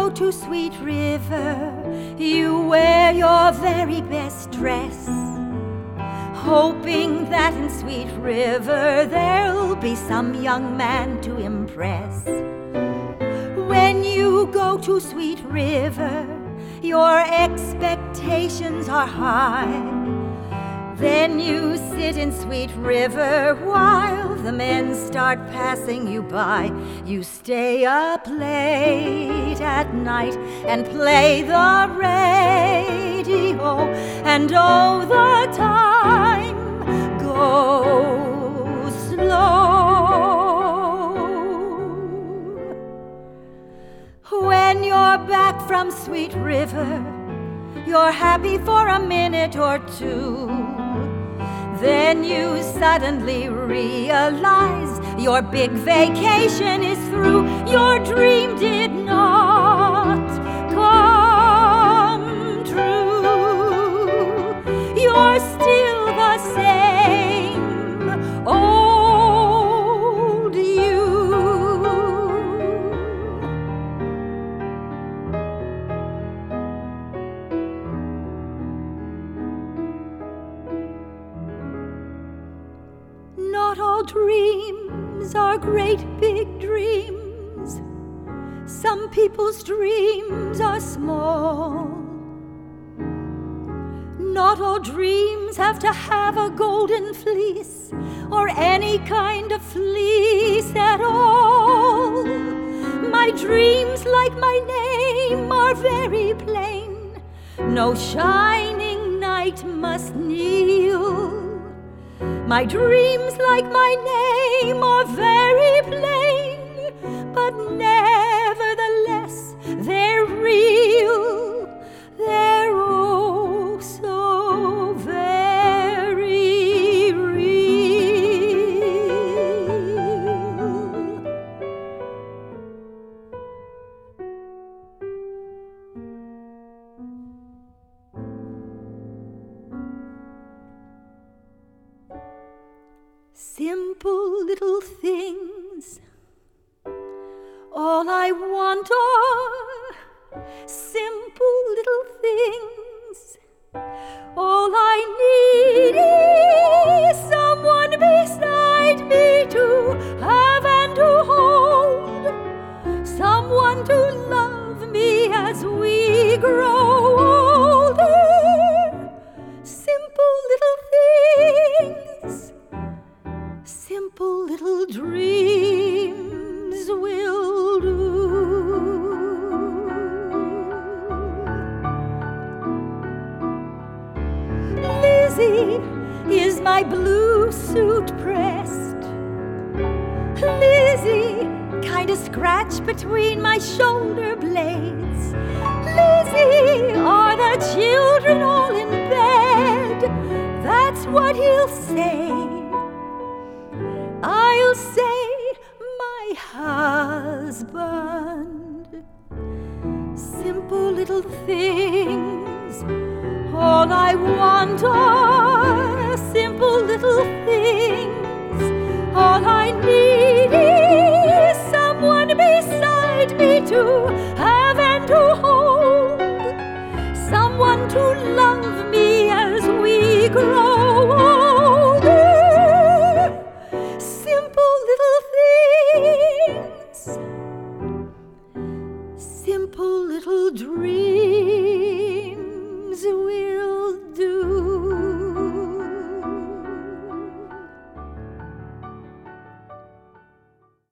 go to Sweet River, you wear your very best dress, hoping that in Sweet River there'll be some young man to impress. When you go to Sweet River, your expectations are high. Then you sit in Sweet River while the men start passing you by. You stay up late at night and play the radio, and oh, the time goes slow. When you're back from Sweet River, you're happy for a minute or two. Then you suddenly realize your big vacation is through. Your dream did not come true. You're still the same old you. Not all dreams are great big dreams. Some people's dreams are small. Not all dreams have to have a golden fleece or any kind of fleece at all. My dreams, like my name, are very plain. No shining knight must kneel. My dreams, like my name, are very plain, but nevertheless they're real. They're oh so very real. Simple little things, all I want are simple little things. All I need is someone beside me to have and to hold, someone to love me as we grow older. Simple little things, simple little dreams will do. Lizzie is my blue suit pressed. Lizzie kinda scratched between my shoulder blades. Lizzie, are the children all in bed? That's what he'll say. I'll say, my husband. Simple little things, all I want are simple little things. All I need is someone beside me to have and to hold, someone to love me as we grow older. Simple little things, simple little dreams.